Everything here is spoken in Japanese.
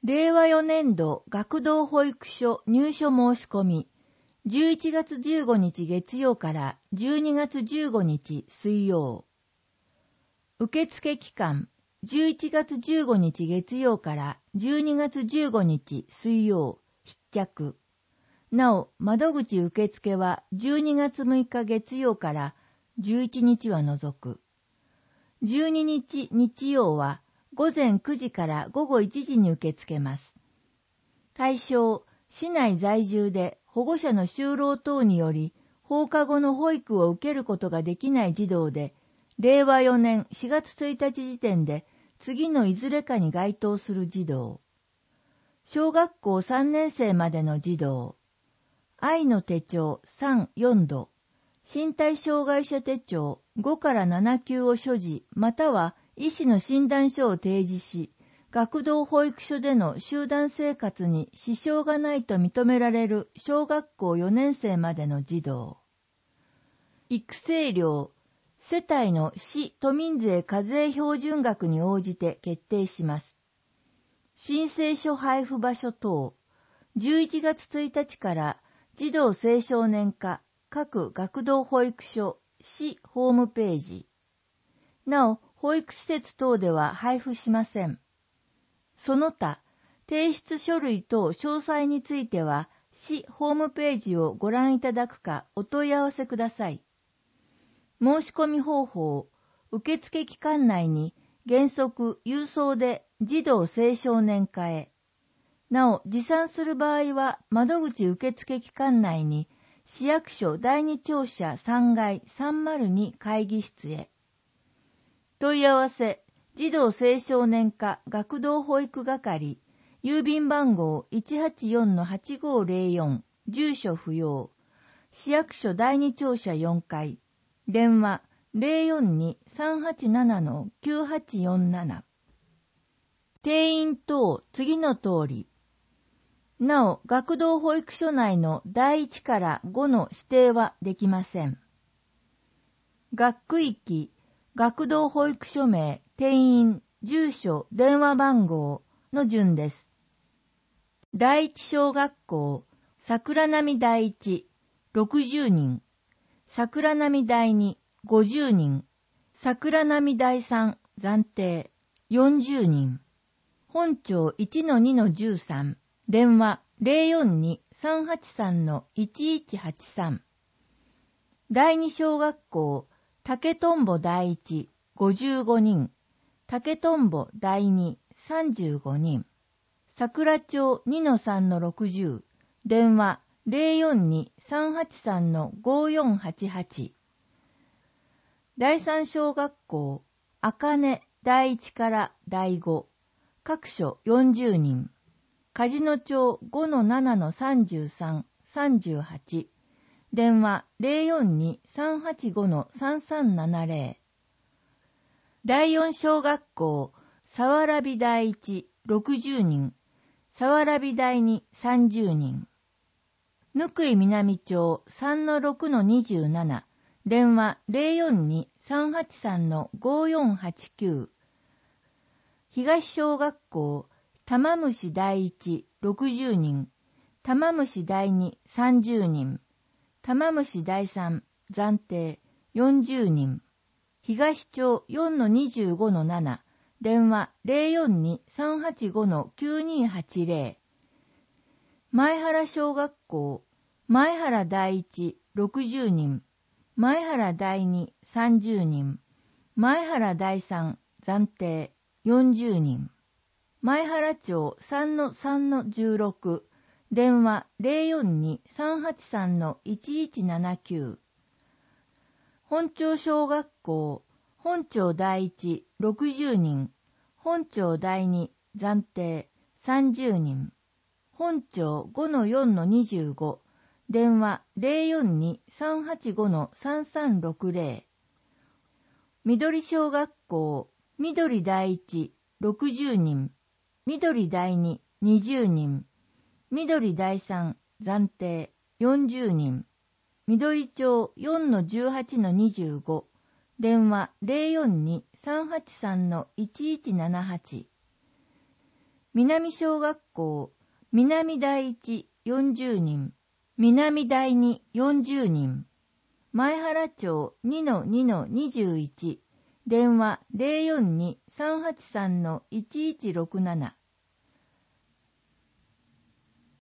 令和4年度学童保育所入所申し込み、11月15日月曜から12月15日水曜。受付期間、11月15日月曜から12月15日水曜、必着。なお、窓口受付は12月6日月曜から11日は除く。12日日曜は午前9時から午後1時に受け付けます。対象、市内在住で保護者の就労等により放課後の保育を受けることができない児童で、令和4年4月1日時点で次のいずれかに該当する児童。小学校3年生までの児童。愛の手帳3、4度。身体障害者手帳5から7級を所持、または医師の診断書を提示し、学童保育所での集団生活に支障がないと認められる小学校4年生までの児童。育成料、世帯の市都民税課税標準額に応じて決定します。申請書配布場所等、11月1日から児童青少年課各学童保育所市ホームページ。なお、保育施設等では配布しません。その他、提出書類等詳細については、市ホームページをご覧いただくかお問い合わせください。申し込み方法、受付期間内に原則郵送で児童青少年課へ。なお、持参する場合は窓口受付期間内に市役所第二庁舎3階302会議室へ。問い合わせ、児童青少年課学童保育係、郵便番号 184-8504、住所不要、市役所第二庁舎4階、電話 042-387-9847。定員等次の通り。なお、学童保育所内の第1から5の指定はできません。学区域、学童保育所名、定員、住所、電話番号の順です。第一小学校、桜並第一、60人。桜並第二、50人。桜並第三、暫定、40人。本町 1-2-13、電話 042-383-1183。第二小学校、竹とんぼ第一、55人。竹とんぼ第二、35人。桜町 2-3-60、電話 042-383-5488。第三小学校、あかね第一から第五、各所40人。梶野町 5-7-33、38。電話 042-385-3370。第四小学校、佐原美第一、60人。佐原美第二、30人。ぬくい南町 3-6-27。電話 042-383-5489。東小学校、玉虫第一、60人。玉虫第二、30人。玉虫第三、暫定、40人。東町 4-25-7。電話 042-385-9280。前原小学校、前原第一、60人。前原第二、30人。前原第三、暫定、40人。前原町 3-3-16。電話 042-383-1179。本町小学校、本町第一、60人。本町第二、暫定、30人。本町 5-4-25。電話 042-385-3360。緑小学校、緑第一、60人。緑第二、20人。緑第三、暫定、40人。緑町 4-18-25。電話 042-383-1178。 南小学校、南第一40人、南第二40人、前原町 2-2-21、電話 042-383-1167